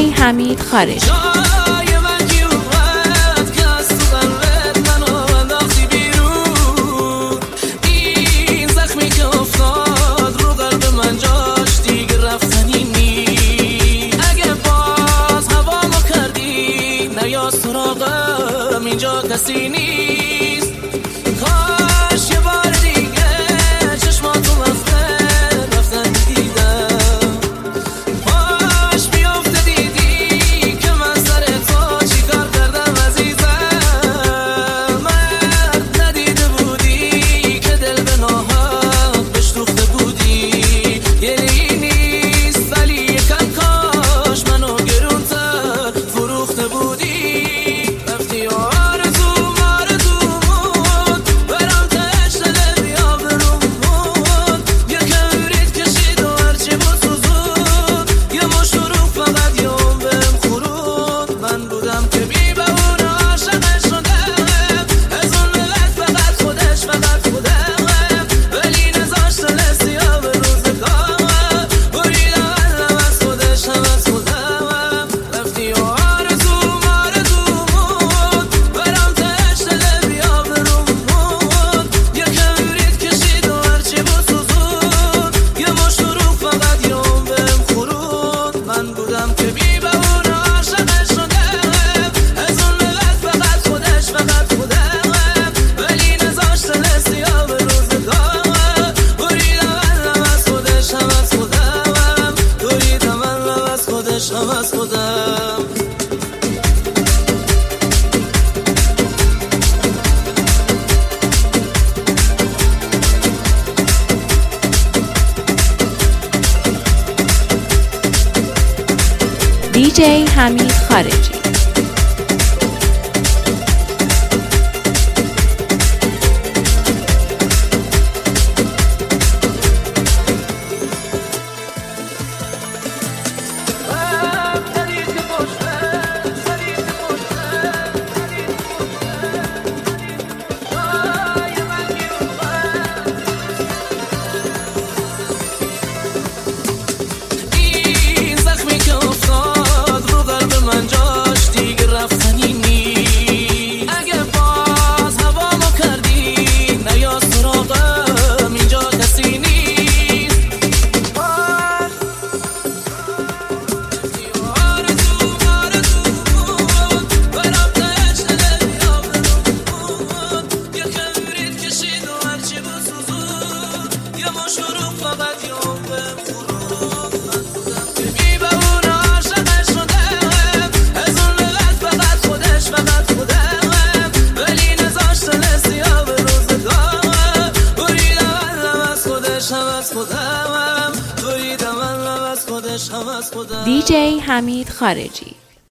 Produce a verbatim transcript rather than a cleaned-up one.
دیجی حمید خارجی. اینجا کسی نیست، کاش یه بار دیگه چشماتو رفتن رفتن دیدم، باش بیافته دیدی که من سر تو چی کار کردم عزیزم. مرد ندیده بودی که دل به ناحق بهش دوخته بودی، یعنی نیست ولی یکم کاش منو گرونتر فروخته بودی. دیجی حمید خارجی. دیجی حمید خارجی.